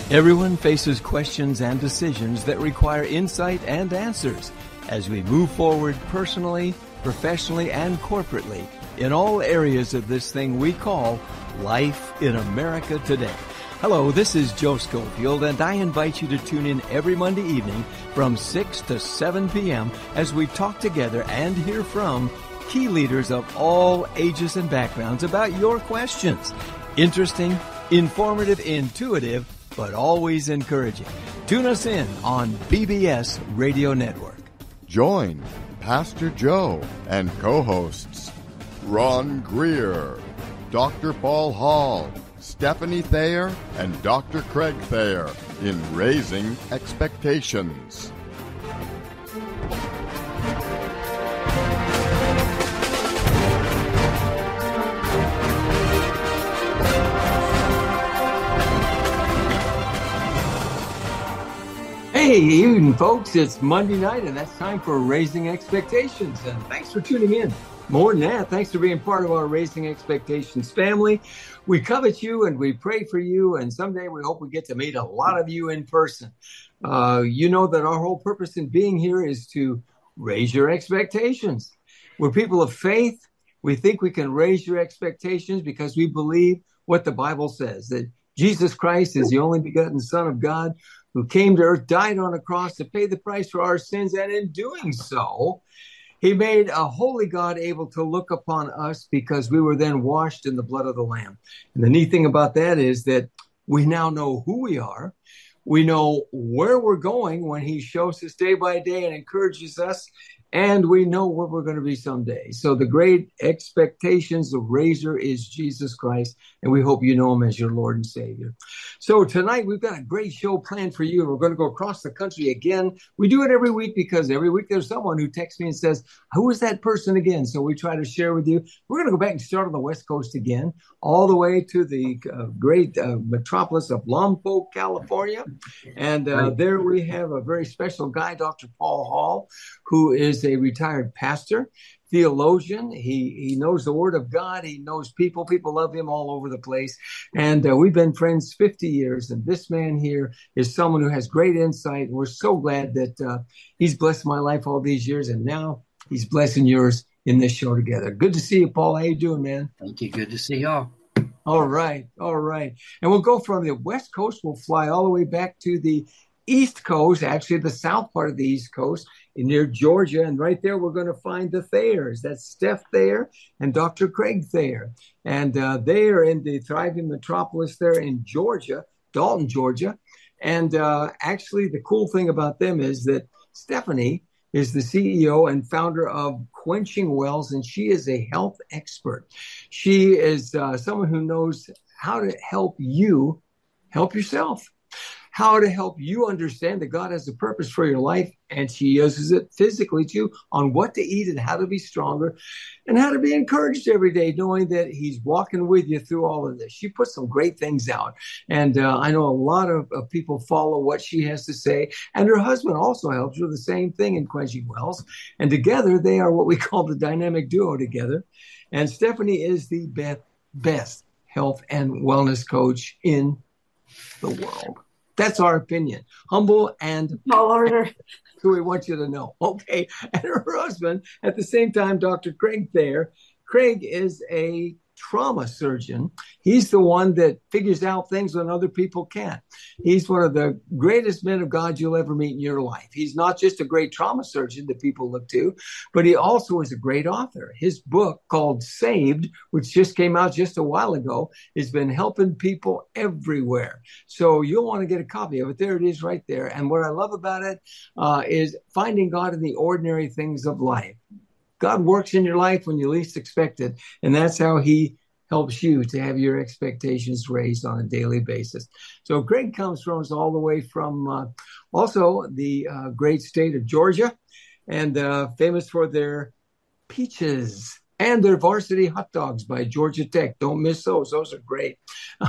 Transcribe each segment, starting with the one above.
Everyone faces questions and decisions that require insight and answers as we move forward personally, professionally, and corporately in all areas of this thing we call life in America today. Hello, this is Joe Schofield, and I invite you to tune in every Monday evening from 6 to 7 p.m. as we talk together and hear from key leaders of all ages and backgrounds about your questions. Interesting, informative, intuitive, but always encouraging. Tune us in on BBS Radio Network. Join Pastor Joe and co-hosts Ron Greer, Dr. Paul Hall, Stephanie Thayer, and Dr. Craig Thayer in Raising Expectations. Hey, evening, folks. It's Monday night, and that's time for Raising Expectations. And thanks for tuning in. More than that, thanks for being part of our Raising Expectations family. We covet you, and we pray for you, and someday we hope we get to meet a lot of you in person. You know that our whole purpose in being here is to raise your expectations. We're people of faith. We think we can raise your expectations because we believe what the Bible says, that Jesus Christ is the only begotten Son of God who came to earth, died on a cross to pay the price for our sins, and in doing so, he made a holy God able to look upon us because we were then washed in the blood of the Lamb. And the neat thing about that is that we now know who we are. We know where we're going when he shows us day by day and encourages us, and we know where we're going to be someday. So the great expectations, the raiser is Jesus Christ, and we hope you know him as your Lord and Savior. So tonight we've got a great show planned for you. We're going to go across the country again. We do it every week because every week there's someone who texts me and says, who is that person again? So we try to share with you. We're going to go back and start on the West Coast again, all the way to the great metropolis of Lompoc, California. And there we have a very special guy, Dr. Paul Hall, who is a retired pastor, theologian. He knows the Word of God. He knows people. People love him all over the place. And we've been friends 50 years. And this man here is someone who has great insight. And we're so glad that he's blessed my life all these years. And now he's blessing yours in this show together. Good to see you, Paul. How you doing, man? Thank you. Good to see y'all. All right. All right. And we'll go from the West Coast. We'll fly all the way back to the East Coast, actually the south part of the East Coast, near Georgia. And right there, we're going to find the Thayers. That's Steph Thayer and Dr. Craig Thayer. And they are in the thriving metropolis there in Georgia, Dalton, Georgia. And actually, the cool thing about them is that Stephanie is the CEO and founder of Quenching Wells, and she is a health expert. She is someone who knows how to help you help yourself, how to help you understand that God has a purpose for your life, and she uses it physically too on what to eat and how to be stronger and how to be encouraged every day, knowing that he's walking with you through all of this. She puts some great things out, and I know a lot of people follow what she has to say, and her husband also helps with the same thing in Quenching Wells, and together they are what we call the dynamic duo together, and Stephanie is the best health and wellness coach in the world. That's our opinion. Humble and tall order. Who we want you to know. Okay. And her husband, at the same time, Dr. Craig Thayer. Craig is a trauma surgeon. He's the one that figures out things when other people can't. He's one of the greatest men of God you'll ever meet in your life. He's not just a great trauma surgeon that people look to, but he also is a great author. His book called Saved, which just came out just a while ago, has been helping people everywhere. So you'll want to get a copy of it. There it is right there. And what I love about it is finding God in the ordinary things of life. God works in your life when you least expect it, and that's how he helps you to have your expectations raised on a daily basis. So Greg comes from us all the way from also the great state of Georgia, and famous for their peaches and their varsity hot dogs by Georgia Tech. Don't miss those. Those are great.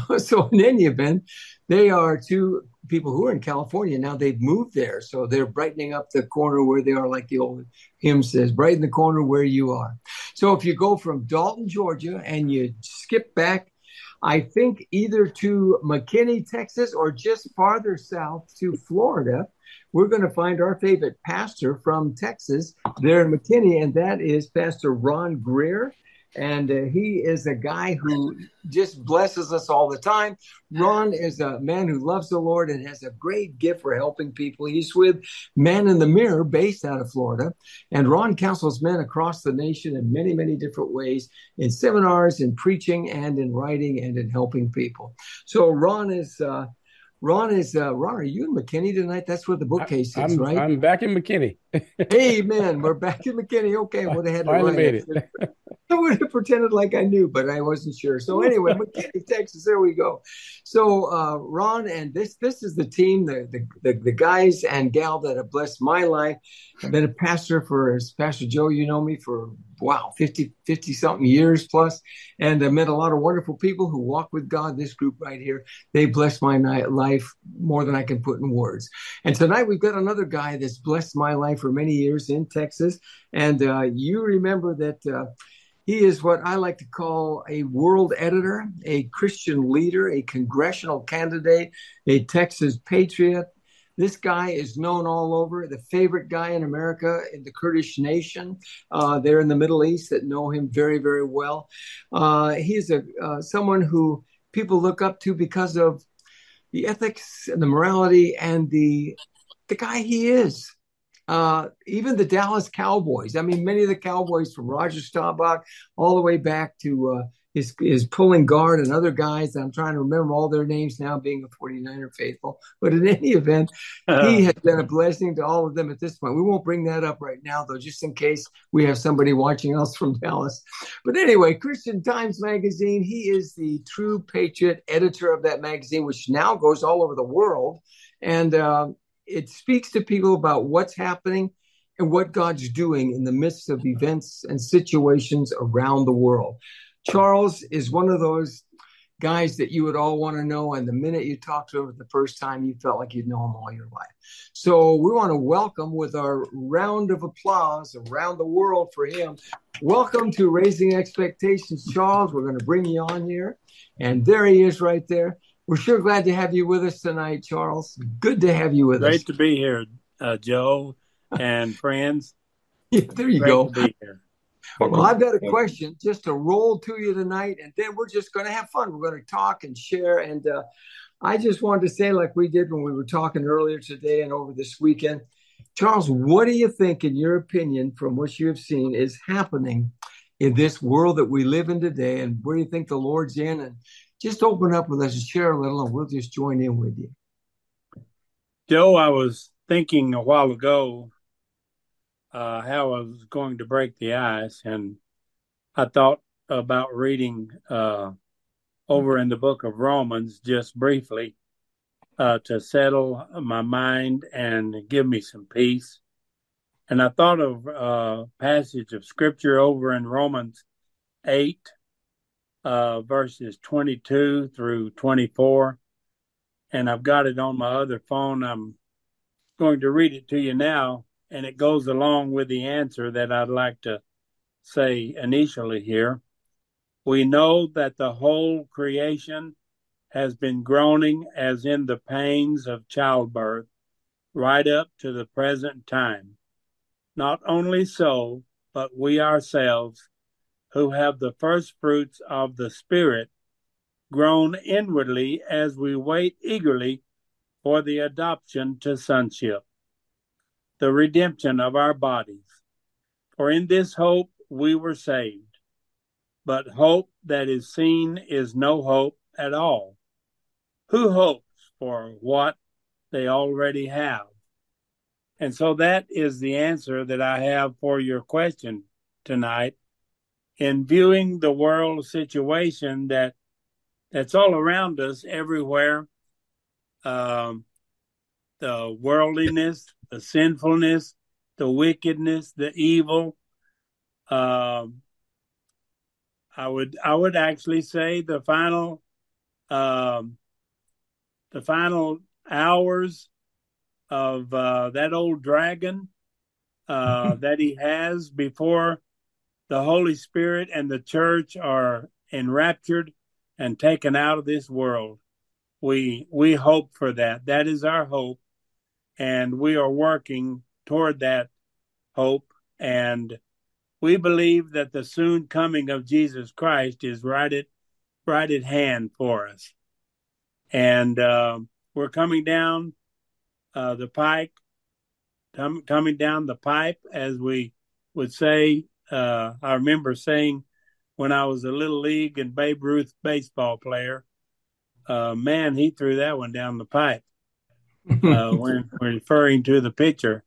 So in any event, they are two people who are in California. Now they've moved there. So they're brightening up the corner where they are, like the old hymn says, brighten the corner where you are. So if you go from Dalton, Georgia, and you skip back I think either to McKinney, Texas, or just farther south to Florida. We're going to find our favorite pastor from Texas there in McKinney, and that is Pastor Ron Greer. And he is a guy who just blesses us all the time. Ron is a man who loves the Lord and has a great gift for helping people. He's with Man in the Mirror, based out of Florida. And Ron counsels men across the nation in many, many different ways, in seminars, in preaching, and in writing, and in helping people. So Ron, are you in McKinney tonight? That's where the bookcase is, right? I'm back in McKinney. Amen. We're back in McKinney. Okay, I would have had to Finally write made it. I would have pretended like I knew, but I wasn't sure. So anyway, McKinney, Texas, there we go. So Ron, and this is the team, the guys and gal that have blessed my life. I've been a pastor as Pastor Joe, you know me for, 50 something years plus. And I met a lot of wonderful people who walk with God. This group right here, they blessed my life more than I can put in words. And tonight we've got another guy that's blessed my life for many years in Texas. And you remember that he is what I like to call a world editor, a Christian leader, a congressional candidate, a Texas patriot. This guy is known all over, the favorite guy in America, in the Kurdish nation. They're in the Middle East that know him very, very well. He's someone who people look up to because of the ethics and the morality and the guy he is. Even the Dallas Cowboys. I mean, many of the Cowboys, from Roger Staubach all the way back to his pulling guard and other guys. I'm trying to remember all their names now, being a 49er faithful. But in any event, he has been a blessing to all of them at this point. We won't bring that up right now, though, just in case we have somebody watching us from Dallas. But anyway, Christian Times Magazine, he is the true patriot editor of that magazine, which now goes all over the world. And it speaks to people about what's happening and what God's doing in the midst of events and situations around the world. Charles is one of those guys that you would all want to know. And the minute you talked to him the first time, you felt like you'd know him all your life. So we want to welcome with our round of applause around the world for him. Welcome to Raising Expectations, Charles. We're going to bring you on here. And there he is right there. We're sure glad to have you with us tonight, Charles. Good to have you with us. Great to be here, Joe and friends. Yeah, there you go. Great to be here. Well, I've got a question just to roll to you tonight, and then we're just going to have fun. We're going to talk and share. And I just wanted to say, like we did when we were talking earlier today and over this weekend, Charles, what do you think, in your opinion, from what you have seen, is happening in this world that we live in today? And where do you think the Lord's in? And just open up with us and share a little, and we'll just join in with you. Joe, I was thinking a while ago how I was going to break the ice, and I thought about reading over in the book of Romans just briefly to settle my mind and give me some peace. And I thought of a passage of scripture over in Romans 8, verses 22 through 24. And I've got it on my other phone. I'm going to read it to you now, and it goes along with the answer that I'd like to say initially here. We know that the whole creation has been groaning as in the pains of childbirth right up to the present time. Not only so, but we ourselves, who have the first fruits of the Spirit, groan inwardly as we wait eagerly for the adoption to sonship, the redemption of our bodies. For in this hope we were saved. But hope that is seen is no hope at all. Who hopes for what they already have? And so that is the answer that I have for your question tonight. In viewing the world situation that's all around us everywhere, the worldliness, the sinfulness, the wickedness, the evil, I would actually say the final hours of that old dragon that he has before the Holy Spirit and the church are enraptured and taken out of this world. We hope for that. That is our hope, and we are working toward that hope. And we believe that the soon coming of Jesus Christ is right at hand for us. And we're coming down the pike, coming down the pipe, as we would say. I remember saying when I was a little league and Babe Ruth baseball player, man, he threw that one down the pipe when referring to the pitcher.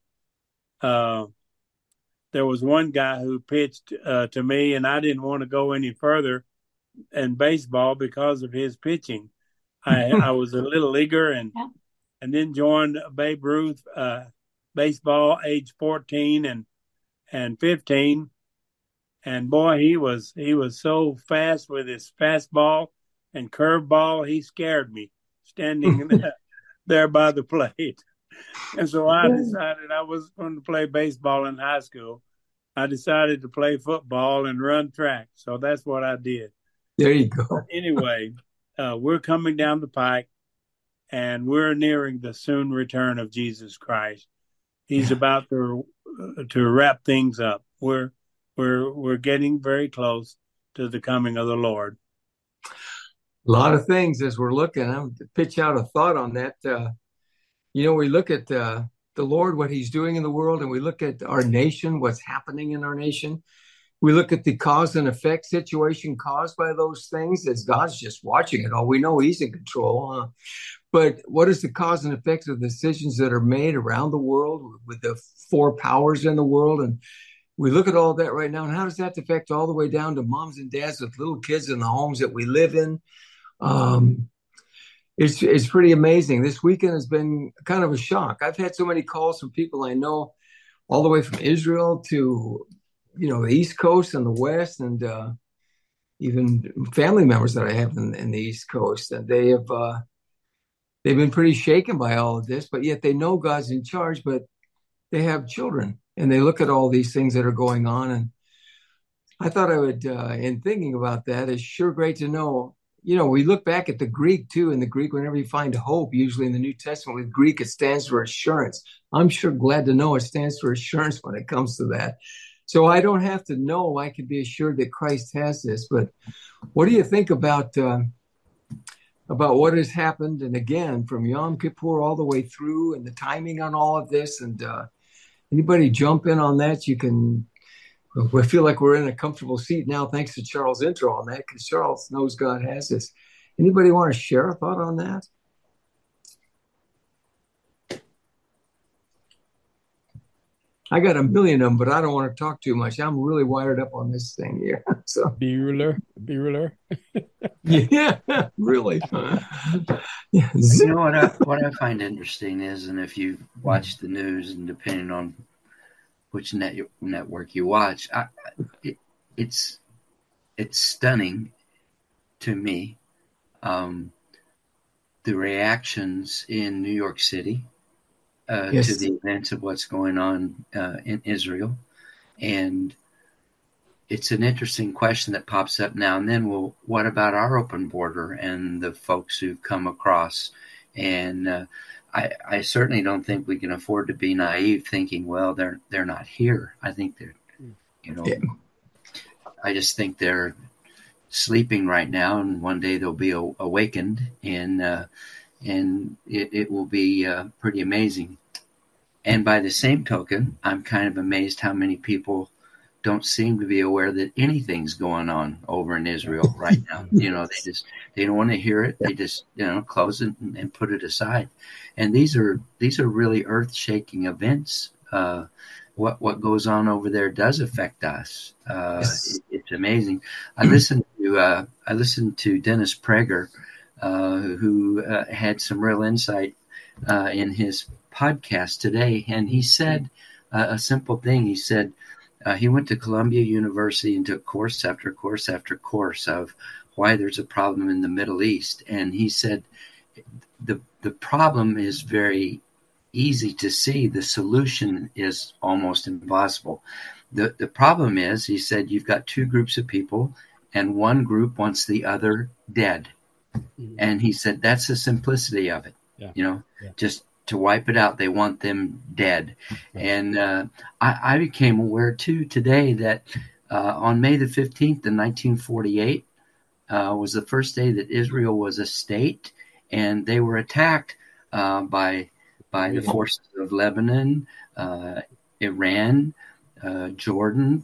There was one guy who pitched to me, and I didn't want to go any further in baseball because of his pitching. I was a little leaguer and then joined Babe Ruth baseball age 14 and 15. And boy, he was so fast with his fastball and curveball. He scared me standing there by the plate. And so I decided I was going to play baseball in high school. I decided to play football and run track. So that's what I did. There you go. Anyway, we're coming down the pike, and we're nearing the soon return of Jesus Christ. He's about to wrap things up. We're getting very close to the coming of the Lord. A lot of things as we're looking. I'm going to pitch out a thought on that. We look at the Lord, what he's doing in the world, and we look at our nation, what's happening in our nation. We look at the cause and effect situation caused by those things, as God's just watching it all. We know he's in control. But what is the cause and effects of the decisions that are made around the world with the four powers in the world? And we look at all that right now, and how does that affect all the way down to moms and dads with little kids in the homes that we live in? It's pretty amazing. This weekend has been kind of a shock. I've had so many calls from people I know all the way from Israel to, the East Coast and the West, and even family members that I have in the East Coast. And they've been pretty shaken by all of this, but yet they know God's in charge, but they have children and they look at all these things that are going on. And I thought I would, in thinking about that, it's sure great to know. We look back at the Greek too. In the Greek, whenever you find hope, usually in the New Testament with Greek, it stands for assurance. I'm sure glad to know it stands for assurance when it comes to that. So I don't have to know. I can be assured that Christ has this. But what do you think about what has happened? And again, from Yom Kippur all the way through, and the timing on all of this. And anybody jump in on that? You can. I feel like we're in a comfortable seat now, thanks to Charles' intro on that, because Charles knows God has this. Anybody want to share a thought on that? I got a million of them, but I don't want to talk too much. I'm really wired up on this thing here. So B-ruler. Yeah, really. Yeah. You know what I find interesting is, and if you watch the news, and depending on which network you watch, it's stunning to me, the reactions in New York City Yes. to the events of what's going on in Israel. And it's an interesting question that pops up now and then. Well, what about our open border and the folks who've come across? And I certainly don't think we can afford to be naive thinking, well, they're not here. I think they're, Yeah. I just think they're sleeping right now, and one day they'll be awakened, and it will be pretty amazing. And by the same token, I'm kind of amazed how many people don't seem to be aware that anything's going on over in Israel right now. They don't want to hear it. They just close it and put it aside. And these are really earth-shaking events. What goes on over there does affect us. Yes. It's amazing. I listened to Dennis Prager, who had some real insight in his podcast today, and he said a simple thing. He said he went to Columbia University and took course after course after course of why there's a problem in the Middle East, and he said the problem is very easy to see. The solution is almost impossible. The problem is, he said, you've got two groups of people, and one group wants the other dead. Mhm. And he said that's the simplicity of it. Yeah. Yeah. Just to wipe it out. They want them dead. Right. And I became aware too today that on May the 15th in 1948 was the first day that Israel was a state, and they were attacked by the forces of Lebanon, Iran, Jordan,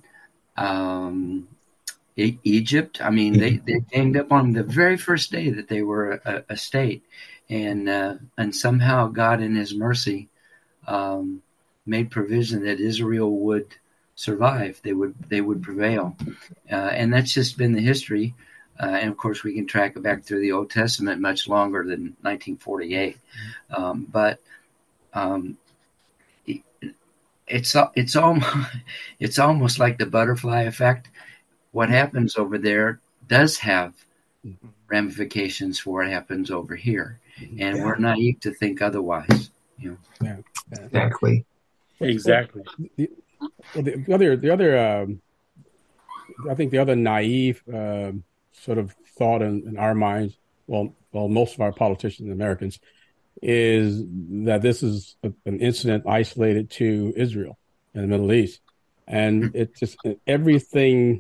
Egypt. I mean, they ganged up on them the very first day that they were a state, and somehow God, in His mercy, made provision that Israel would survive. They would prevail, and that's just been the history. And of course, we can track it back through the Old Testament much longer than 1948. But it's almost like the butterfly effect. What happens over there does have ramifications for what happens over here, and we're naive to think otherwise. Yeah. Exactly. The other, I think the other naive sort of thought in our minds, well, most of our politicians and Americans, is that this is an incident isolated to Israel and the Middle East, and it's just everything.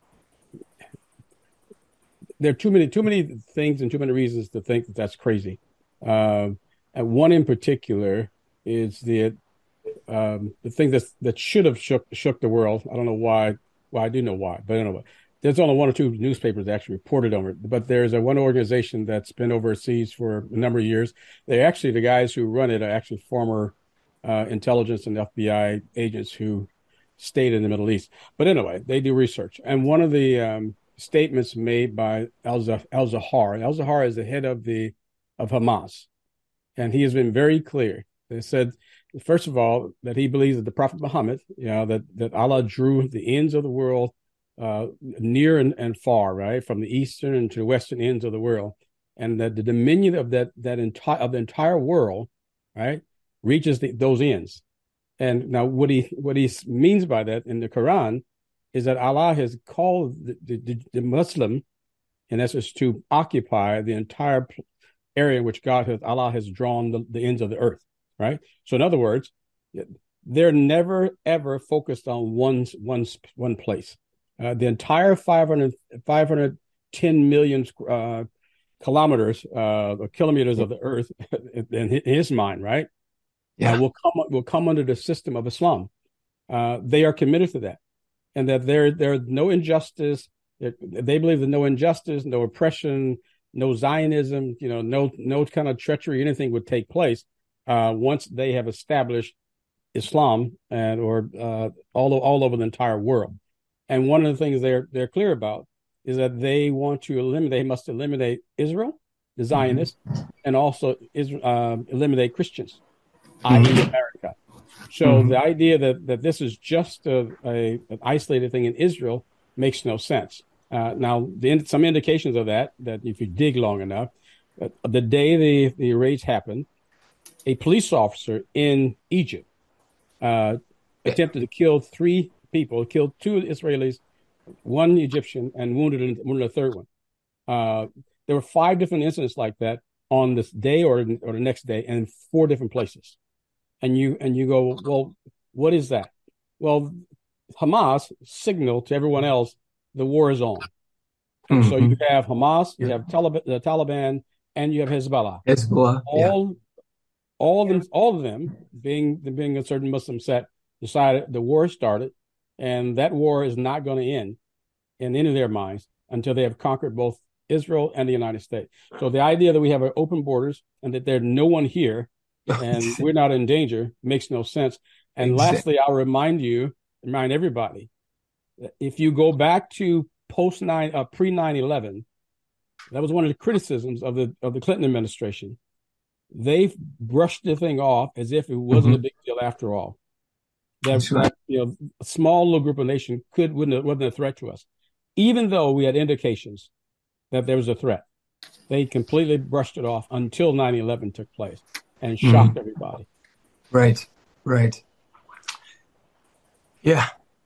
There are too many things and too many reasons to think that that's crazy. And one in particular is the thing that should have shook the world. I don't know why. Well, I do know why, but anyway, there's only one or two newspapers that actually reported on it. But there's one organization that's been overseas for a number of years. They're actually, the guys who run it are actually former intelligence and FBI agents who stayed in the Middle East. But anyway, they do research. And one of the statements made by al-Zahar. Al-Zahar is the head of Hamas, and he has been very clear. They said, first of all, that he believes that the Prophet Muhammad, that Allah drew the ends of the world near and far, right, from the eastern and to the western ends of the world, and that the dominion of the entire world, right, reaches those ends. And now, what he means by that in the Quran is that Allah has called the Muslim, in essence, to occupy the entire area in which Allah has drawn the ends of the earth, right? So in other words, they're never, ever focused on one place. The entire 510 million kilometers or kilometers of the earth, in his mind, right? Yeah. Will come under the system of Islam. They are committed to that. And that there's no injustice. They believe that no injustice, no oppression, no Zionism, no kind of treachery, anything would take place once they have established Islam or all over the entire world. And one of the things they're clear about is that they must eliminate Israel, the Zionists, and also eliminate Christians, i.e. America. So the idea that this is just an isolated thing in Israel makes no sense. Now, some indications of that if you dig long enough, the day the raids happened, a police officer in Egypt attempted to kill 3 people, killed 2 Israelis, 1 Egyptian, and wounded a third one. There were 5 different incidents like that on this day or the next day, and in 4 different places. And you go, well, what is that? Well, Hamas signaled to everyone else the war is on. And so you have Hamas, you have the Taliban, and you have Hezbollah. All of them, being a certain Muslim set, decided the war started, and that war is not going to end in any of their minds until they have conquered both Israel and the United States. So the idea that we have open borders and that there's no one here and we're not in danger makes no sense. And lastly, I'll remind everybody, if you go back to pre 9/11, that was one of the criticisms of the Clinton administration. They brushed the thing off as if it wasn't a big deal after all. That a small little group of nations wasn't a threat to us, even though we had indications that there was a threat. They completely brushed it off until 9/11 took place and shocked everybody. Right. Yeah.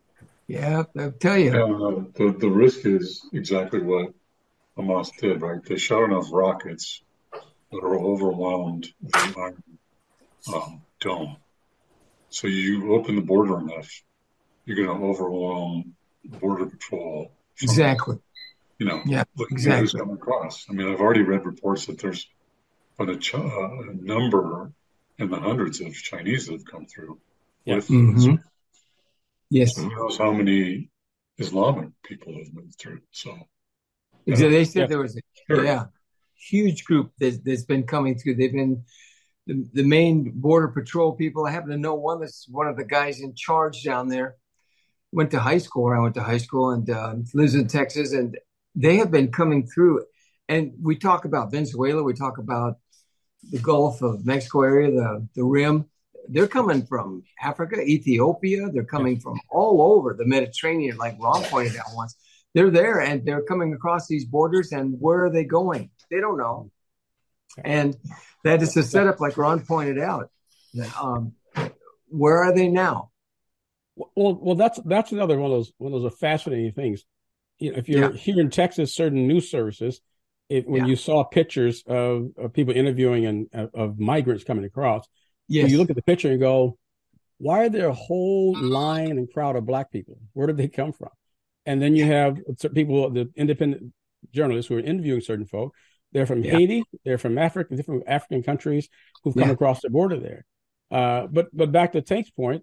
Yeah, I'll tell you. And the risk is exactly what Hamas did, right? They shot enough rockets that are overwhelmed the Iron Dome. So you open the border enough, you're going to overwhelm Border Patrol from, Exactly. Yeah, looking at who's exactly. coming across. I mean, I've already read reports that there's been a number in the hundreds of Chinese that have come through Yeah. with Hmm. So Yes. who knows how many Islamic people have moved through. So, So yeah, they said Yeah. there was a sure. huge group that's been coming through. They've been the main border patrol people. I happen to know one of the guys in charge down there. Went to high school where I went to high school and lives in Texas, and they have been coming through. And we talk about Venezuela, we talk about the Gulf of Mexico area, the Rim. They're coming from Africa, Ethiopia. They're Yeah. coming from all over the Mediterranean, like Ron pointed out once. They're there and they're coming across these borders. And where are they going? They don't know. And that is a setup, like Ron pointed out. Um, where are they now? Well, that's another one of those fascinating things. If you're Yeah, here in Texas, certain news services, when yeah, you saw pictures of people interviewing and of migrants coming across, you yes, look at the picture and go, why are there a whole line and crowd of black people? Where did they come from? And then you have certain people, the independent journalists who are interviewing certain folk. They're from yeah, Haiti, they're from Africa, different African countries who've come yeah, across the border there. But back to Tank's point,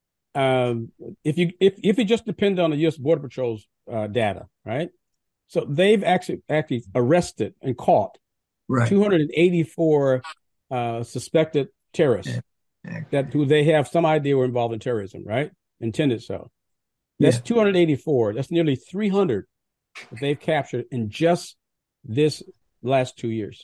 if you just depend on the U.S. Border Patrol's data, right? So they've actually arrested and caught right. 284 suspected terrorists Yeah, that who they have some idea were involved in terrorism, right? Intended so. That's yeah, 284. That's nearly 300 that they've captured in just this last 2 years.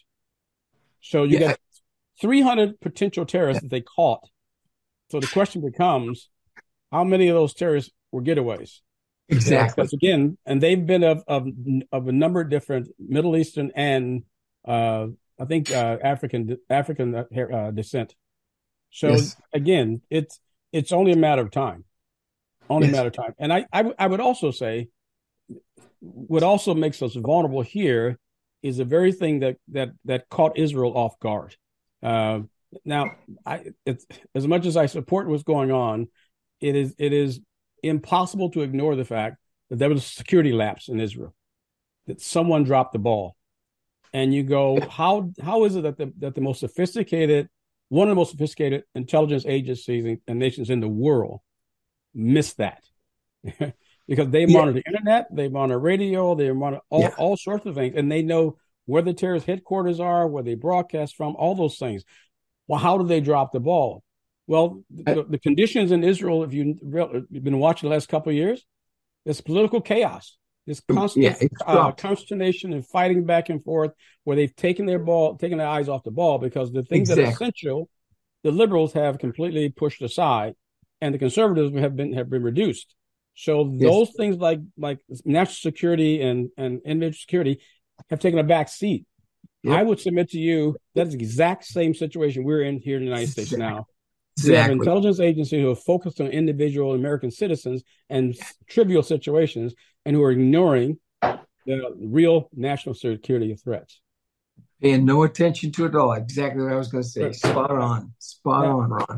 So you yeah, got 300 potential terrorists that they caught. So the question becomes, how many of those terrorists were getaways? exactly. Because again, and they've been of a number of different Middle Eastern and I think African descent. So Yes, again, it's only a matter of time. Only a yes, matter of time. And I would also say what also makes us vulnerable here is the very thing that caught Israel off guard. Uh, Now, it's as much as I support what's going on, it is impossible to ignore the fact that there was a security lapse in Israel, that someone dropped the ball, and you go, how is it that the most sophisticated, one of the most sophisticated intelligence agencies and nations in the world missed that? Because they yeah, monitor the internet, they monitor radio, they monitor yeah. all sorts of things, and they know where the terrorist headquarters are, where they broadcast from, all those things. Well, how did they drop the ball? Well, the conditions in Israel, if you've been watching the last couple of years, it's political chaos. This Yeah, constant it's dropped. consternation and fighting back and forth, where they've taken their eyes off the ball because the things that are Exactly. essential, the liberals have completely pushed aside, and the conservatives have been reduced. So Yes. those things like national security and individual security have taken a back seat. I Yep. would submit to you that is the exact same situation we're in here in the United States now. We have Exactly. intelligence agencies who are focused on individual American citizens and trivial situations, and who are ignoring the real national security threats. Paying no attention to it at all. Exactly what I was going to say. Spot on. Spot Yeah. on, Ron.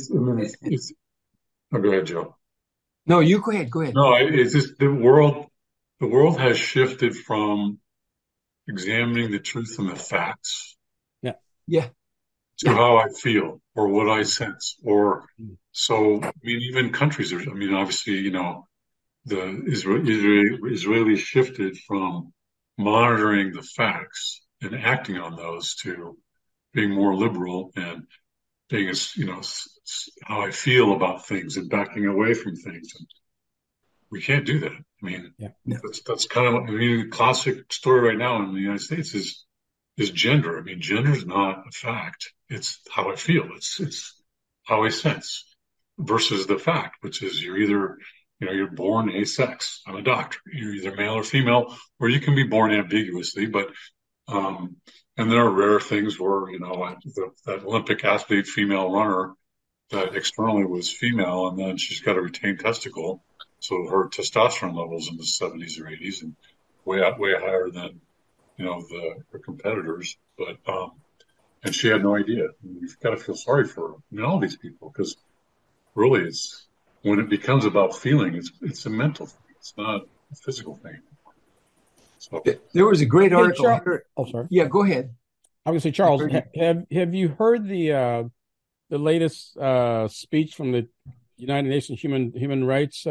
Oh, go ahead, Joe. No, you go ahead. Go ahead. No, it's just the world has shifted from examining the truth and the facts Yeah. Yeah. to how I feel or what I sense. So, I mean, even countries are, I mean, obviously, the Israelis shifted from monitoring the facts and acting on those to being more liberal and being how I feel about things and backing away from things. And we can't do that. I mean, Yeah. No. that's kind of, I mean, the classic story right now in the United States is gender. I mean, gender is not a fact. It's how I feel. It's how I sense versus the fact, which is you're born a-sex. I'm a doctor. You're either male or female, or you can be born ambiguously, um, and there are rare things where, that Olympic athlete, female runner that externally was female, and then she's got a retained testicle. So her testosterone levels in the 70s or 80s, and way higher than her competitors. But and she had no idea. You've got to feel sorry for all these people, because really, it's when it becomes about feeling, it's a mental thing. It's not a physical thing. So there was a great article. Oh, sorry. Yeah, go ahead. I was going to say, Charles, have you heard the latest speech from the United Nations Human Rights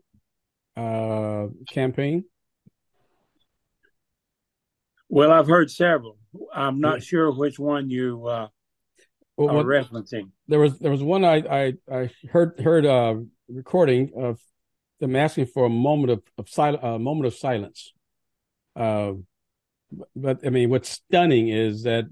campaign? Well, I've heard several. I'm not sure which one you are referencing. There was one I heard recording of them asking for a moment of silence. But I mean, what's stunning is that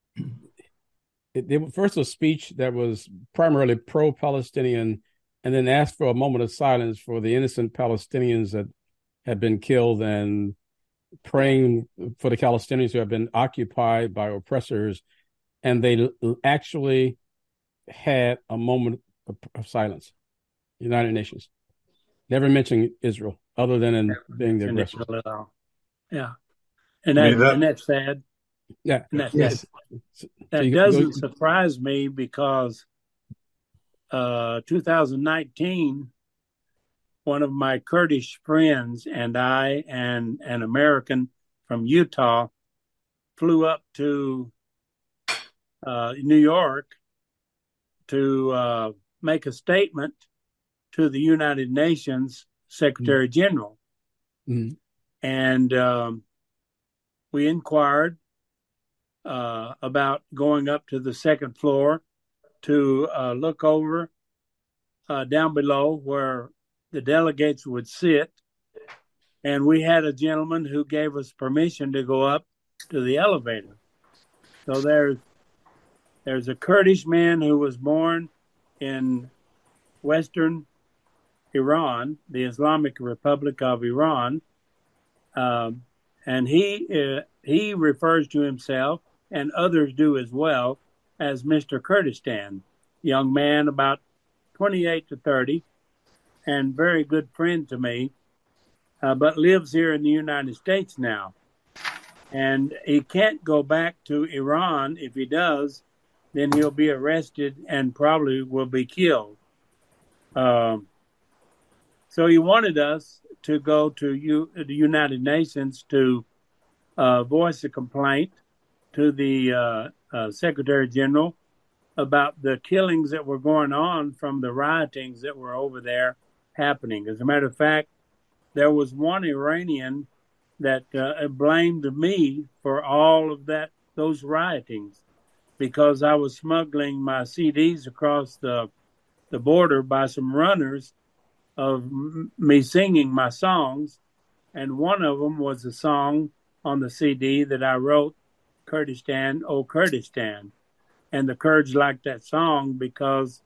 it first a speech that was primarily pro-Palestinian, and then asked for a moment of silence for the innocent Palestinians that had been killed, and praying for the Palestinians who have been occupied by oppressors. And they actually had a moment of silence. United Nations never mentioning Israel, other than in being the aggressor. Yeah, and that's sad. Yeah, yes. That doesn't surprise me, because 2019, one of my Kurdish friends and I and an American from Utah flew up to New York to make a statement to the United Nations Secretary General. Mm-hmm. And we inquired about going up to the second floor to look over down below where the delegates would sit. And we had a gentleman who gave us permission to go up to the elevator. So there's a Kurdish man who was born in Western Iran, the Islamic Republic of Iran, and he refers to himself, and others do as well, as Mr. Kurdistan, young man about 28 to 30, and very good friend to me, but lives here in the United States now. And he can't go back to Iran. If he does, then he'll be arrested and probably will be killed. So he wanted us to go to the United Nations to voice a complaint to the Secretary General about the killings that were going on from the riotings that were over there happening. As a matter of fact, there was one Iranian that blamed me for all of those riotings, because I was smuggling my CDs across the border by some runners of me singing my songs. And one of them was a song on the CD that I wrote, Kurdistan, Oh Kurdistan. And the Kurds liked that song because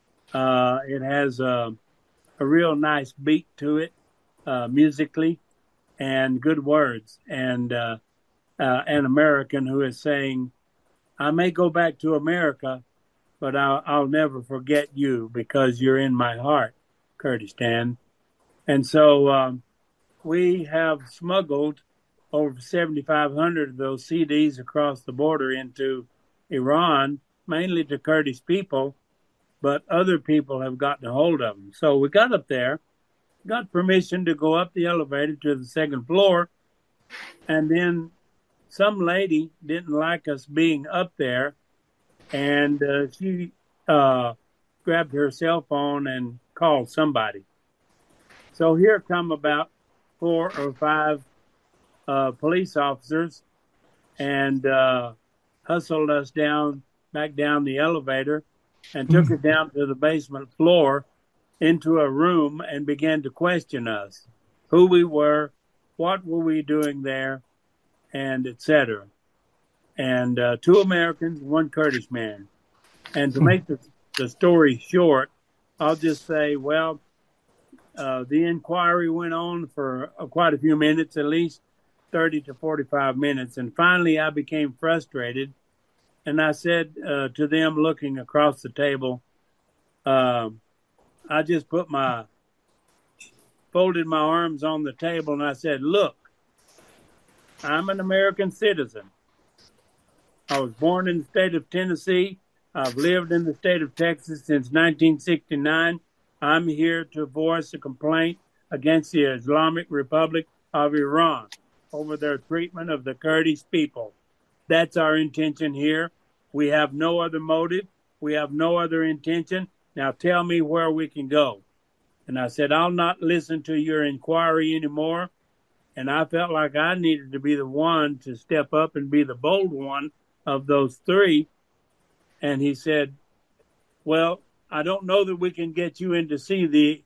it has a real nice beat to it musically, and good words. And an American who is saying, I may go back to America, but I'll never forget you, because you're in my heart, Kurdistan. And so we have smuggled over 7,500 of those CDs across the border into Iran, mainly to Kurdish people, but other people have gotten a hold of them. So we got up there, got permission to go up the elevator to the second floor, and then some lady didn't like us being up there, and she grabbed her cell phone and called somebody. So here come about 4 or 5 police officers and hustled us back down the elevator, and took us down to the basement floor into a room and began to question us, who we were, what were we doing there, and etc. And 2 Americans, 1 Kurdish man. And to make the story short, I'll just say, well, the inquiry went on for quite a few minutes, at least 30 to 45 minutes. And finally, I became frustrated. And I said to them, looking across the table, I just put my folded my arms on the table and I said, look, I'm an American citizen. I was born in the state of Tennessee. I've lived in the state of Texas since 1969. I'm here to voice a complaint against the Islamic Republic of Iran over their treatment of the Kurdish people. That's our intention here. We have no other motive. We have no other intention. Now tell me where we can go. And I said, I'll not listen to your inquiry anymore. And I felt like I needed to be the one to step up and be the bold one of those three. And he said, well, I don't know that we can get you in to see the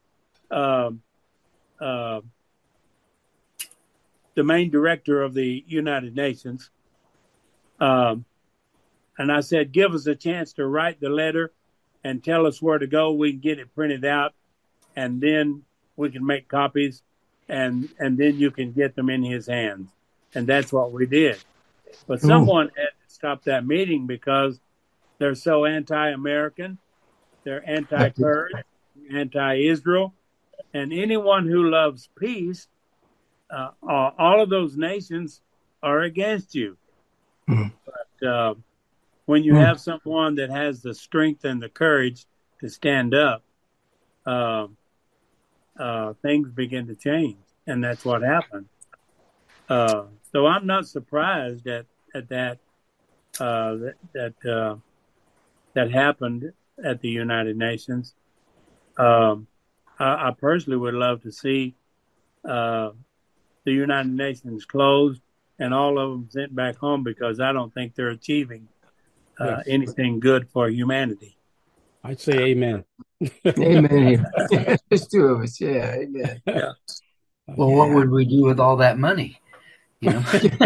main director of the United Nations. And I said, give us a chance to write the letter and tell us where to go. We can get it printed out, and then we can make copies, and then you can get them in his hands. And that's what we did. But someone had to stop that meeting because they're so anti-American, they're anti-Kurd, anti-Israel, and anyone who loves peace, all of those nations are against you. But when you have someone that has the strength and the courage to stand up, things begin to change, and that's what happened. So I'm not surprised at that that happened at the United Nations. I personally would love to see the United Nations closed and all of them sent back home, because I don't think they're achieving anything good for humanity. I'd say amen. Amen. There's two of us. Yeah, amen. Yeah. Well, what would we do with all that money? You know,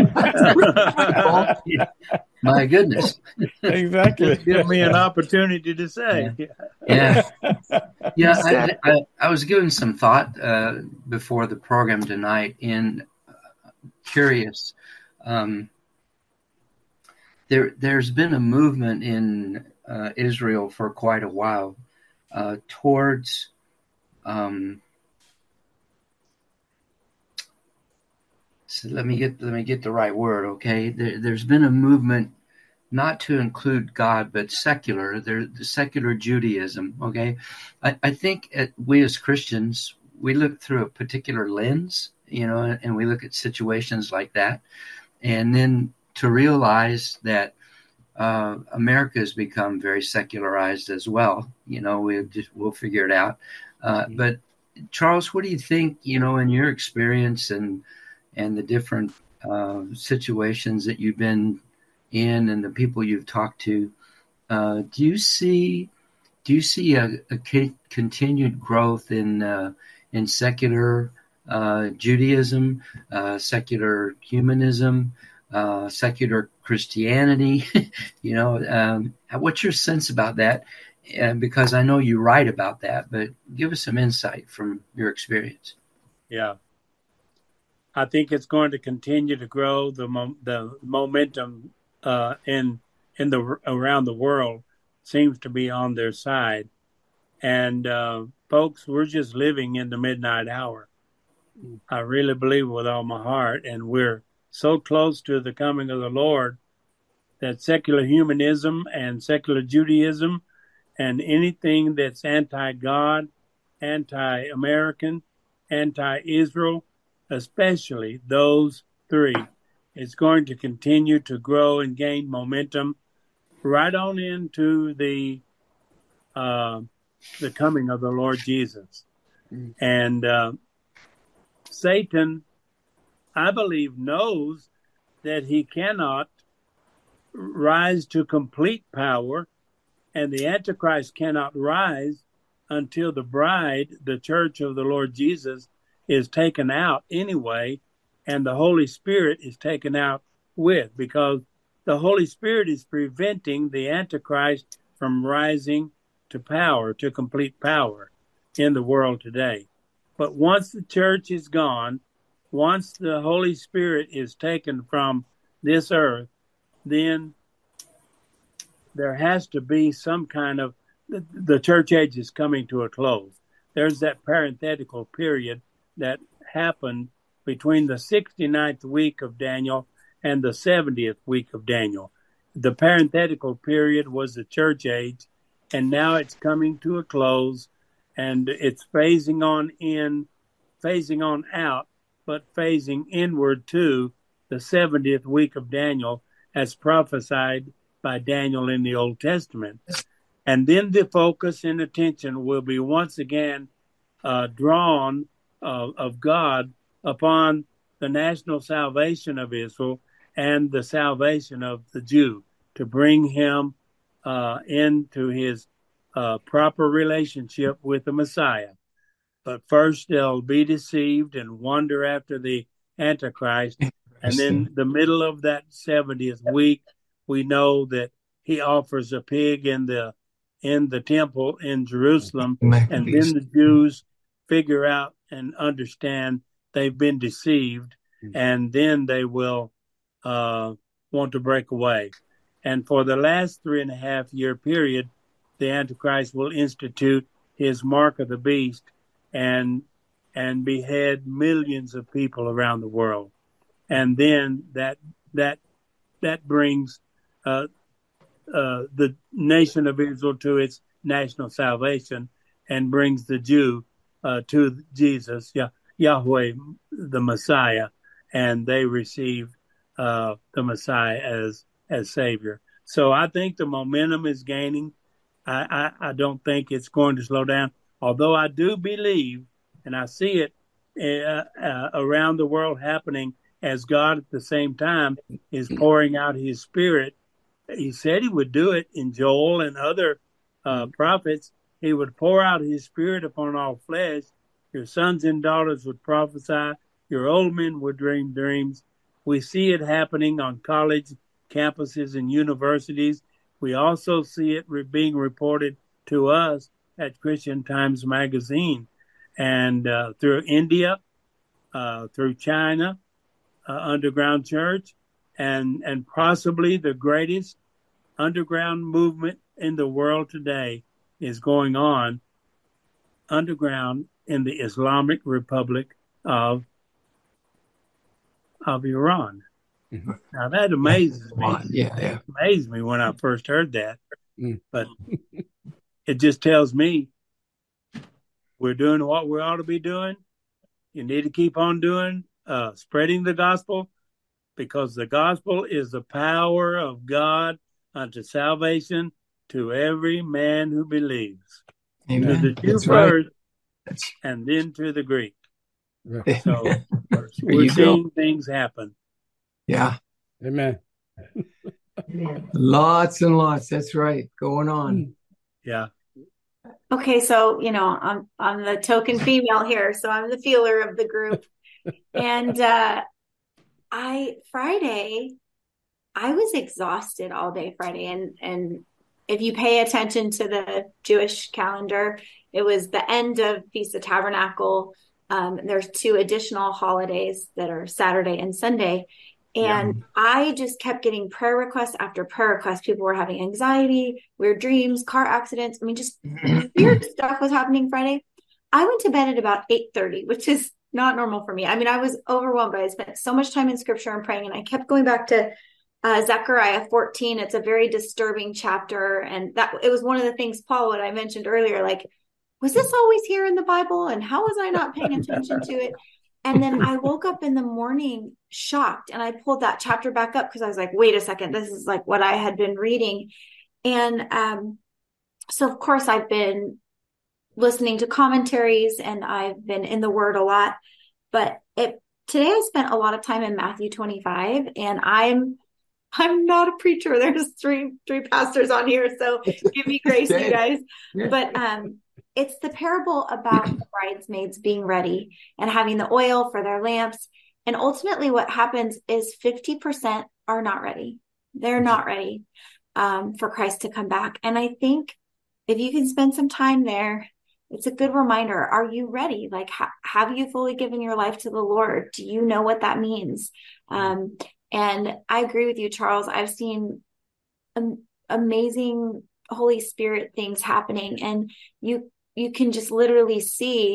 my goodness. Exactly. Give me an opportunity to say. Yeah. I was giving some thought before the program tonight, and curious. There's been a movement in Israel for quite a while towards so let me get the right word, okay? There's been a movement not to include God, but secular. The secular Judaism, okay? I think we as Christians, we look through a particular lens, you know, and we look at situations like that, and then to realize that America has become very secularized as well. You know, we'll figure it out. But Charles, what do you think? You know, in your experience and the different situations that you've been in and the people you've talked to, do you see a continued growth in secular Judaism, secular humanism, secular Christianity? You know, what's your sense about that? Because I know you write about that, but give us some insight from your experience. Yeah. I think it's going to continue to grow. The momentum in the around the world seems to be on their side, and folks, we're just living in the midnight hour. I really believe with all my heart, and we're so close to the coming of the Lord that secular humanism and secular Judaism and anything that's anti-God, anti-American, anti-Israel, especially those three, is going to continue to grow and gain momentum right on into the coming of the Lord Jesus. And Satan, I believe, knows that he cannot rise to complete power, and the Antichrist cannot rise until the bride, the church of the Lord Jesus, is taken out anyway, and the Holy Spirit is taken out with, because the Holy Spirit is preventing the Antichrist from rising to power, to complete power in the world today. But once the church is gone, once the Holy Spirit is taken from this earth, then there has to be some kind of, the church age is coming to a close. There's that parenthetical period that happened between the 69th week of Daniel and the 70th week of Daniel. The parenthetical period was the church age, and now it's coming to a close, and it's phasing on out, but phasing inward to the 70th week of Daniel, as prophesied by Daniel in the Old Testament. And then the focus and attention will be once again drawn of God upon the national salvation of Israel and the salvation of the Jew, to bring him into his proper relationship with the Messiah. But first they'll be deceived and wander after the Antichrist. And then the middle of that 70th week, we know that he offers a pig in the temple in Jerusalem. And then the Jews figure out and understand they've been deceived, and then they will want to break away. And for the last 3.5 year period, the Antichrist will institute his mark of the beast and behead millions of people around the world. And then that brings the nation of Israel to its national salvation, and brings the Jew to Jesus, Yahweh, the Messiah, and they receive the Messiah as Savior. So I think the momentum is gaining. I don't think it's going to slow down, although I do believe, and I see it around the world happening, as God at the same time is pouring out his Spirit. He said he would do it in Joel and other prophets. He would pour out his Spirit upon all flesh. Your sons and daughters would prophesy. Your old men would dream dreams. We see it happening on college campuses and universities. We also see it being reported to us at Christian Times Magazine, and through India, through China, underground church, and possibly the greatest underground movement in the world today is going on underground in the Islamic Republic of Iran. Mm-hmm. Now that amazes me. It amazed me when I first heard that. But it just tells me we're doing what we ought to be doing. You need to keep on doing, spreading the gospel, because the gospel is the power of God unto salvation to every man who believes. Amen. To the Jew first, and then to the Greek. Yeah. So we're seeing things happen. Yeah. Amen. Lots and lots. That's right. Going on. Yeah. Okay, so I'm the token female here, so I'm the feeler of the group. And Friday, I was exhausted all day Friday, and if you pay attention to the Jewish calendar, it was the end of Feast of Tabernacle. There's 2 additional holidays that are Saturday and Sunday. And I just kept getting prayer requests after prayer requests. People were having anxiety, weird dreams, car accidents. I mean, just weird stuff was happening Friday. I went to bed at about 8:30, which is not normal for me. I mean, I was overwhelmed, but I spent so much time in scripture and praying, and I kept going back to Zechariah 14. It's a very disturbing chapter. And that it was one of the things, Paul, what I mentioned earlier, like, was this always here in the Bible? And how was I not paying attention to it? And then I woke up in the morning shocked, and I pulled that chapter back up because I was like, wait a second, this is like what I had been reading. And so of course I've been listening to commentaries and I've been in the Word a lot, but today I spent a lot of time in Matthew 25, and I'm not a preacher. There's three pastors on here, so give me grace, you guys. But it's the parable about the bridesmaids being ready and having the oil for their lamps. And ultimately what happens is 50% are not ready. They're not ready for Christ to come back. And I think if you can spend some time there, it's a good reminder. Are you ready? Like, have you fully given your life to the Lord? Do you know what that means? And I agree with you, Charles. I've seen amazing Holy Spirit things happening, and you can just literally see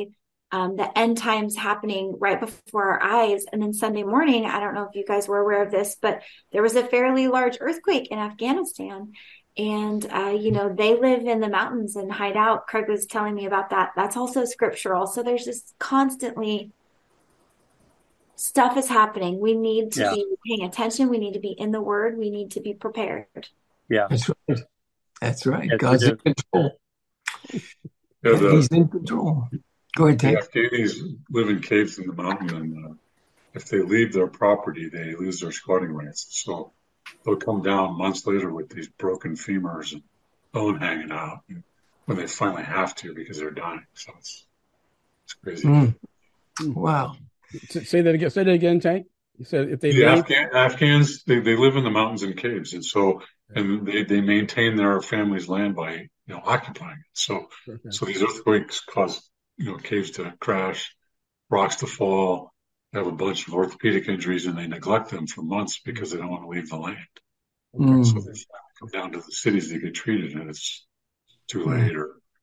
the end times happening right before our eyes. And then Sunday morning, I don't know if you guys were aware of this, but there was a fairly large earthquake in Afghanistan. And, they live in the mountains and hide out. Craig was telling me about that. That's also scriptural. So there's just constantly stuff is happening. We need to be paying attention. We need to be in the Word. We need to be prepared. Yeah. That's right. Yes, God's in control. He's in control. Go ahead, Ted. The Afghanis live in caves in the mountain, and if they leave their property, they lose their squatting rights. So they'll come down months later with these broken femurs and bone hanging out when they finally have to because they're dying. So it's crazy. Wow. Say that again. Say that again, Tank. You said if they Afghans, they live in the mountains and caves, and so they maintain their family's land by occupying it. So these earthquakes cause caves to crash, rocks to fall, have a bunch of orthopedic injuries, and they neglect them for months because they don't want to leave the land. So they come down to the cities to get treated, and it's too late.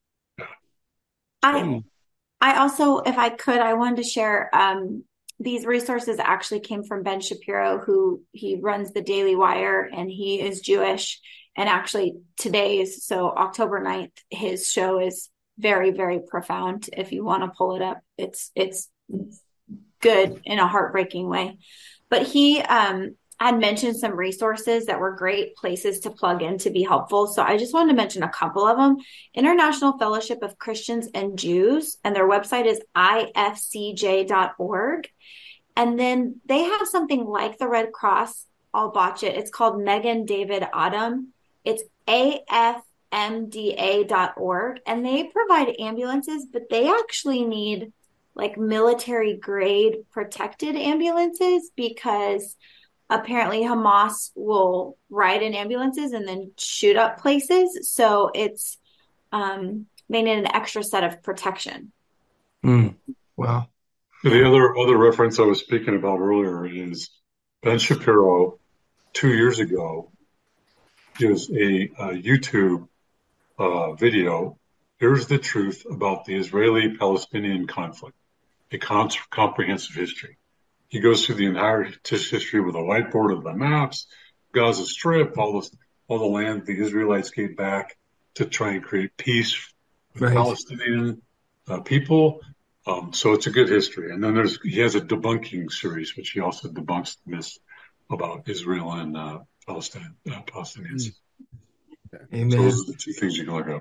I also, if I could, I wanted to share these resources actually came from Ben Shapiro, who he runs the Daily Wire, and he is Jewish. And actually so October 9th, his show is very, very profound. If you want to pull it up, it's good in a heartbreaking way. But he had mentioned some resources that were great places to plug in to be helpful. So I just wanted to mention a couple of them. International Fellowship of Christians and Jews, and their website is ifcj.org. And then they have something like the Red Cross. I'll botch it. It's called Megan David Autumn. It's afmda.org, and they provide ambulances, but they actually need like military grade protected ambulances because apparently Hamas will ride in ambulances and then shoot up places. So it's they need an extra set of protection. Wow. The other reference I was speaking about earlier is Ben Shapiro 2 years ago gives a YouTube video. Here's the truth about the Israeli-Palestinian conflict, a comprehensive history. He goes through the entire history with a whiteboard of the maps, Gaza Strip, all the land the Israelites gave back to try and create peace with the Palestinian people. So it's a good history. And then he has a debunking series, which he also debunks the myths about Israel and Palestinians. Amen. So those are the two things you can look up.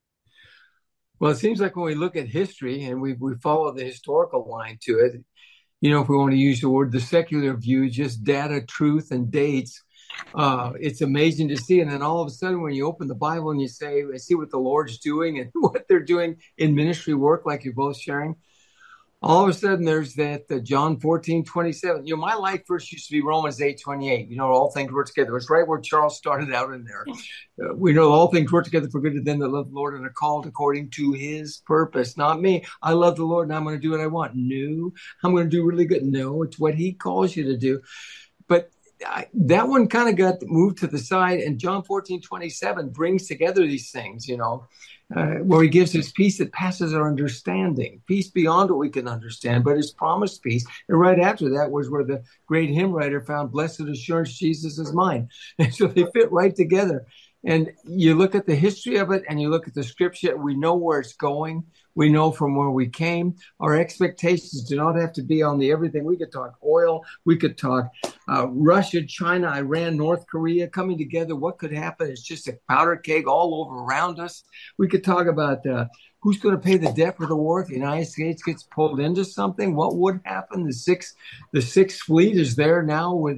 Well, it seems like when we look at history and we follow the historical line to it, if we want to use the secular view, just data, truth, and dates, it's amazing to see. And then all of a sudden, when you open the Bible and you say, I see what the Lord's doing and what they're doing in ministry work, like you're both sharing, all of a sudden there's that John 14:27. My life first used to be Romans 8:28. All things work together. It's right where Charles started out in there. We know all things work together for good to them that love the Lord and are called according to his purpose. Not me. I love the Lord and I'm going to do what I want. No, I'm going to do really good. No, it's what he calls you to do. But that one kind of got moved to the side, and John 14:27 brings together these things, where he gives us peace that passes our understanding, peace beyond what we can understand, but his promised peace. And right after that was where the great hymn writer found blessed assurance, Jesus is mine. And so they fit right together. And you look at the history of it and you look at the scripture, we know where it's going. We know from where we came. Our expectations do not have to be on the everything. We could talk oil. We could talk Russia, China, Iran, North Korea coming together. What could happen? It's just a powder keg all over around us. We could talk about who's going to pay the debt for the war if the United States gets pulled into something. What would happen? The Sixth Fleet is there now with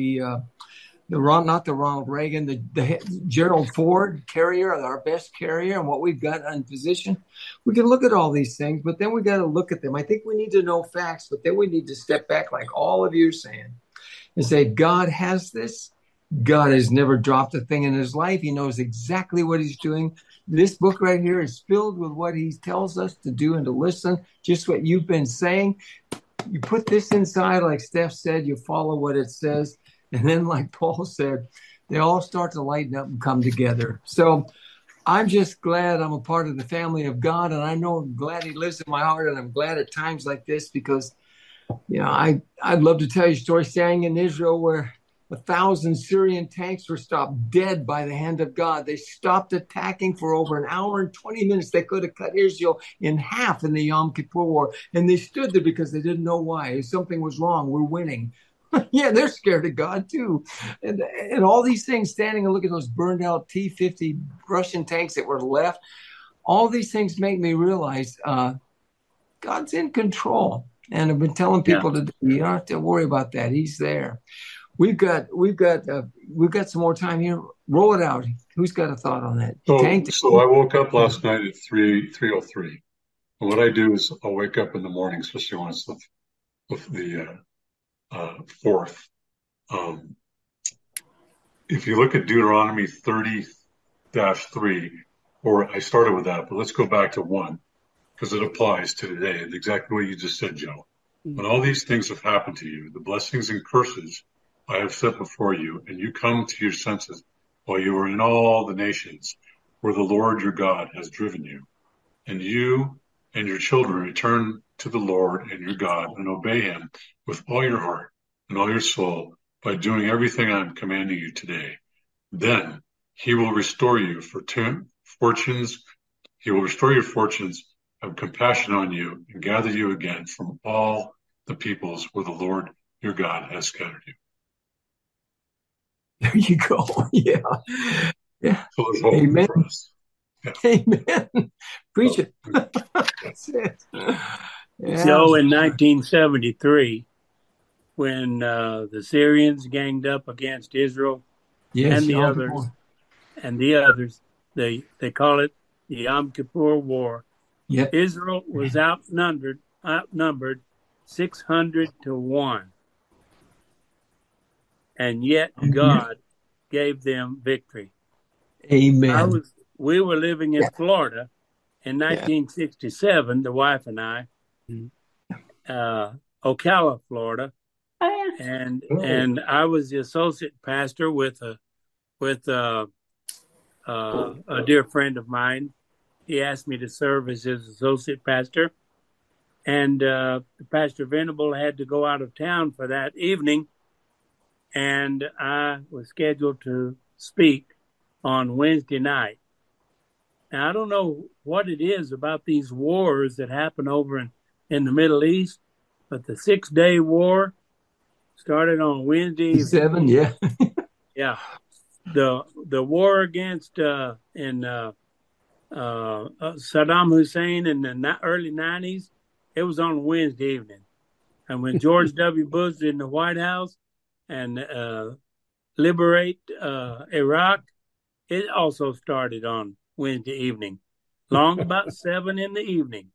not the Ronald Reagan, the Gerald Ford carrier, our best carrier, and what we've got in position. We can look at all these things, but then we got to look at them. I think we need to know facts, but then we need to step back, like all of you are saying, and say, God has this. God has never dropped a thing in his life. He knows exactly what he's doing. This book right here is filled with what he tells us to do and to listen, just what you've been saying. You put this inside, like Steph said, you follow what it says. And then, like Paul said, they all start to lighten up and come together. So I'm just glad I'm a part of the family of God, and I know I'm glad He lives in my heart, and I'm glad at times like this because, I'd love to tell you a story standing in Israel where 1,000 Syrian tanks were stopped dead by the hand of God. They stopped attacking for over an hour and 20 minutes. They could have cut Israel in half in the Yom Kippur War, and they stood there because they didn't know why. Something was wrong. We're winning. Yeah, they're scared of God too. And all these things, standing and looking at those burned out T-50 Russian tanks that were left, all these things make me realize God's in control. And I've been telling people today, you don't have to worry about that. He's there. We've got some more time here. Roll it out. Who's got a thought on that? So I woke up last night at 3:03. And what I do is I'll wake up in the morning, especially when it's the fourth. If you look at Deuteronomy 30-3, or I started with that, but let's go back to 1 because it applies to today. And exactly what you just said, Joe. When all these things have happened to you, the blessings and curses I have set before you, and you come to your senses while you are in all the nations where the Lord your God has driven you, and you and your children return to the Lord and your God and obey Him with all your heart and all your soul by doing everything I am commanding you today. Then He will restore you fortunes. He will restore your fortunes, have compassion on you, and gather you again from all the peoples where the Lord your God has scattered you. There you go. Yeah. So there's hope Amen. for us. Yeah. Amen. Preach it. That's it. Yeah. So in 1973, when the Syrians ganged up against Israel and the others, they call it the Yom Kippur War. Yep. Israel was outnumbered 600-1. And yet God gave them victory. Amen. We were living in Florida in 1967, the wife and I, Ocala, Florida. Oh, yeah. And I was the associate pastor with a dear friend of mine. He asked me to serve as his associate pastor. And Pastor Venable had to go out of town for that evening. And I was scheduled to speak on Wednesday night. Now, I don't know what it is about these wars that happen over in the Middle East, but the 6-day war started on Wednesday. 7, yeah. Yeah. The war against Saddam Hussein in the early 90s, it was on Wednesday evening. And when George W. Bush was in the White House and liberate Iraq, it also started on Wednesday evening, long about 7 in the evening.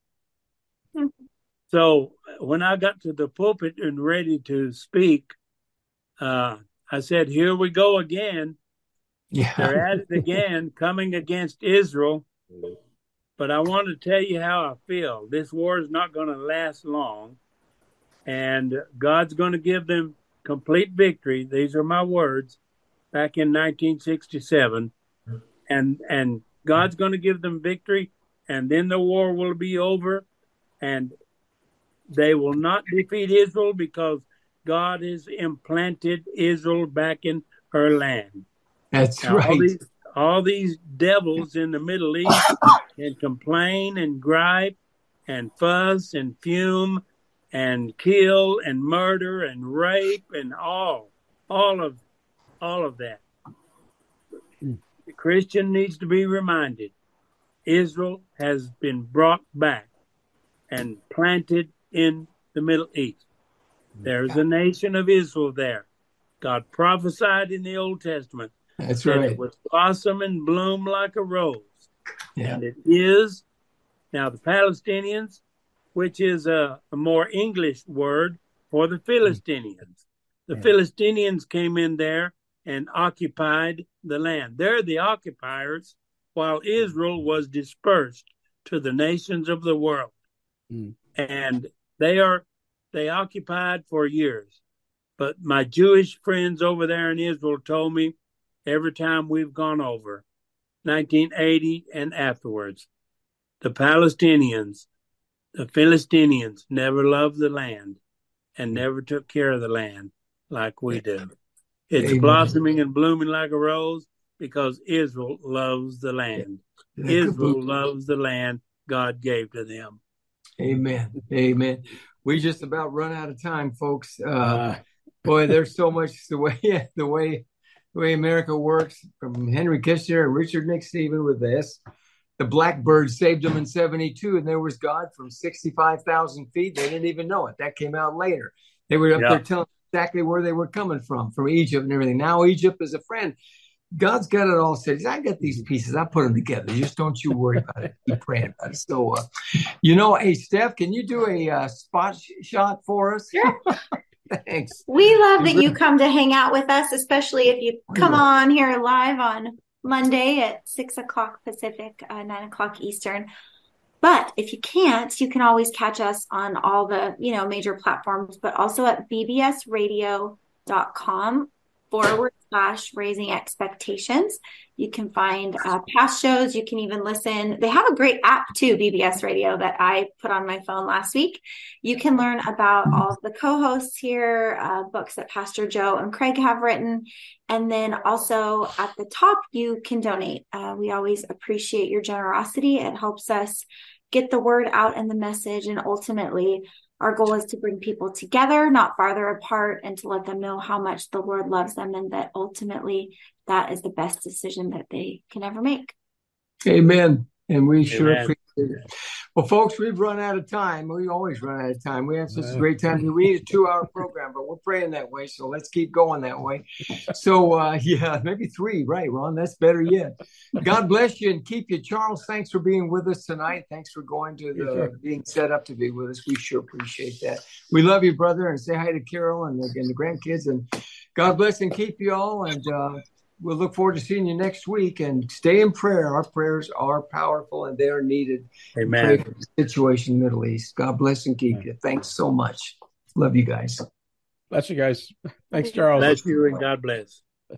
So when I got to the pulpit and ready to speak, I said, here we go again. Yeah. They're at it again, coming against Israel. But I want to tell you how I feel. This war is not going to last long, and God's going to give them complete victory. These are my words back in 1967. And God's going to give them victory, and then the war will be over, and they will not defeat Israel because God has implanted Israel back in her land. That's now, right. All these devils in the Middle East can complain and gripe and fuss and fume and kill and murder and rape and all of that. The Christian needs to be reminded Israel has been brought back and planted in the Middle East. There's a nation of Israel there. God prophesied in the Old Testament That's that right. it would blossom and bloom like a rose. Yeah. And it is. Now, the Palestinians, which is a more English word for the Philistines. The Philistines came in there and occupied the land. They're the occupiers, while Israel was dispersed to the nations of the world. And they occupied for years. But my Jewish friends over there in Israel told me every time we've gone over, 1980 and afterwards. The Palestinians, the Philistines never loved the land and never took care of the land like we do. It's Amen. blossoming and blooming like a rose because Israel loves the land. Israel loves the land God gave to them. Amen. Amen. We just about run out of time, folks. Boy, there's so much the way America works, from Henry Kissinger and Richard Nick Stephen with this. The Blackbird saved them in 72, and there was God from 65,000 feet. They didn't even know it. That came out later. They were up there telling exactly where they were coming from Egypt and everything. Now Egypt is a friend. God's got it all set. I got these pieces. I put them together. Just don't you worry about it. Keep praying about it. So, hey, Steph, can you do a spot shot for us? Sure. Thanks. We love that you come to hang out with us, especially if you come on here live on Monday at 6 o'clock Pacific, 9 o'clock Eastern. But if you can't, you can always catch us on all the, major platforms, but also at bbsradio.com/raising expectations. You can find past shows. You can even listen. They have a great app too, BBS Radio, that I put on my phone last week. You can learn about all of the co-hosts here, books that Pastor Joe and Craig have written. And then also at the top, you can donate. We always appreciate your generosity. It helps us get the word out and the message. And ultimately, our goal is to bring people together, not farther apart, and to let them know how much the Lord loves them, and that ultimately that is the best decision that they can ever make. Amen. And we sure appreciate it. Well, folks, we've run out of time. We always run out of time. We have such a great time. We need a 2-hour program, but we're praying that way. So let's keep going that way. So, maybe 3, right, Ron? That's better yet. God bless you and keep you. Charles, thanks for being with us tonight. Thanks for going to being set up to be with us. We sure appreciate that. We love you, brother, and say hi to Carol and the grandkids. And God bless and keep you all. And we'll look forward to seeing you next week, and stay in prayer. Our prayers are powerful and they are needed. Amen. Pray for the situation in the Middle East. God bless and keep you. Thanks so much. Love you guys. Bless you guys. Thanks, Charles. Bless you and God bless.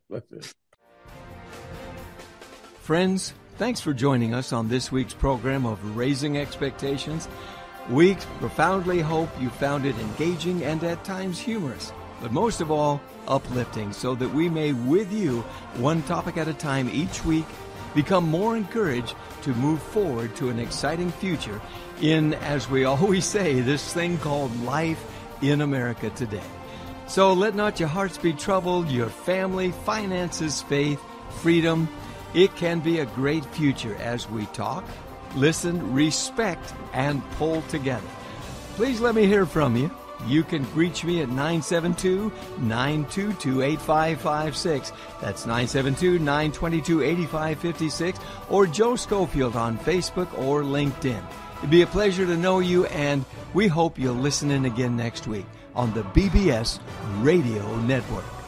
Friends, thanks for joining us on this week's program of Raising Expectations. We profoundly hope you found it engaging and at times humorous, but most of all, uplifting, so that we may, with you, one topic at a time each week, become more encouraged to move forward to an exciting future in, as we always say, this thing called life in America today. So let not your hearts be troubled, your family, finances, faith, freedom. It can be a great future as we talk, listen, respect, and pull together. Please let me hear from you. You can reach me at 972-922-8556. That's 972-922-8556. Or Joe Schofield on Facebook or LinkedIn. It'd be a pleasure to know you, and we hope you'll listen in again next week on the BBS Radio Network.